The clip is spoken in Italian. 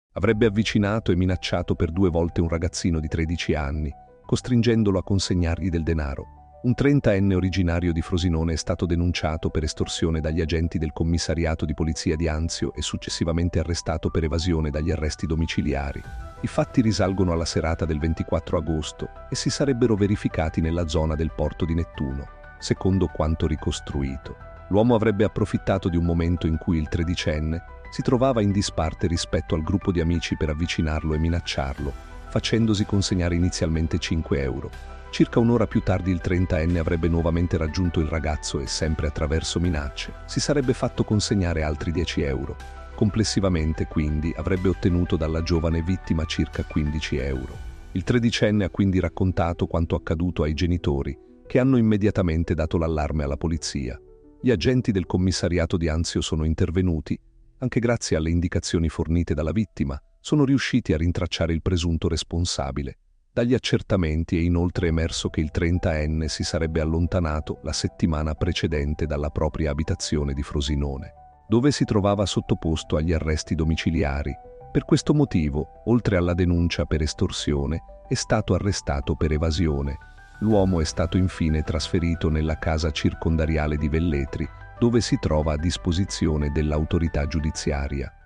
Avrebbe avvicinato e minacciato per 2 volte un ragazzino di 13 anni, costringendolo a consegnargli del denaro. Un 30enne originario di Frosinone è stato denunciato per estorsione dagli agenti del commissariato di polizia di Anzio e successivamente arrestato per evasione dagli arresti domiciliari. I fatti risalgono alla serata del 24 agosto e si sarebbero verificati nella zona del porto di Nettuno, secondo quanto ricostruito. L'uomo avrebbe approfittato di un momento in cui il 13enne si trovava in disparte rispetto al gruppo di amici per avvicinarlo e minacciarlo, facendosi consegnare inizialmente 5 euro. Circa un'ora più tardi il 30enne avrebbe nuovamente raggiunto il ragazzo e, sempre attraverso minacce, si sarebbe fatto consegnare altri 10 euro. Complessivamente, quindi, avrebbe ottenuto dalla giovane vittima circa 15 euro. Il 13enne ha quindi raccontato quanto accaduto ai genitori, che hanno immediatamente dato l'allarme alla polizia. Gli agenti del commissariato di Anzio sono intervenuti. Anche grazie alle indicazioni fornite dalla vittima, sono riusciti a rintracciare il presunto responsabile. Dagli accertamenti è inoltre emerso che il 30enne si sarebbe allontanato la settimana precedente dalla propria abitazione di Frosinone, dove si trovava sottoposto agli arresti domiciliari. Per questo motivo, oltre alla denuncia per estorsione, è stato arrestato per evasione. L'uomo è stato infine trasferito nella casa circondariale di Velletri, dove si trova a disposizione dell'autorità giudiziaria.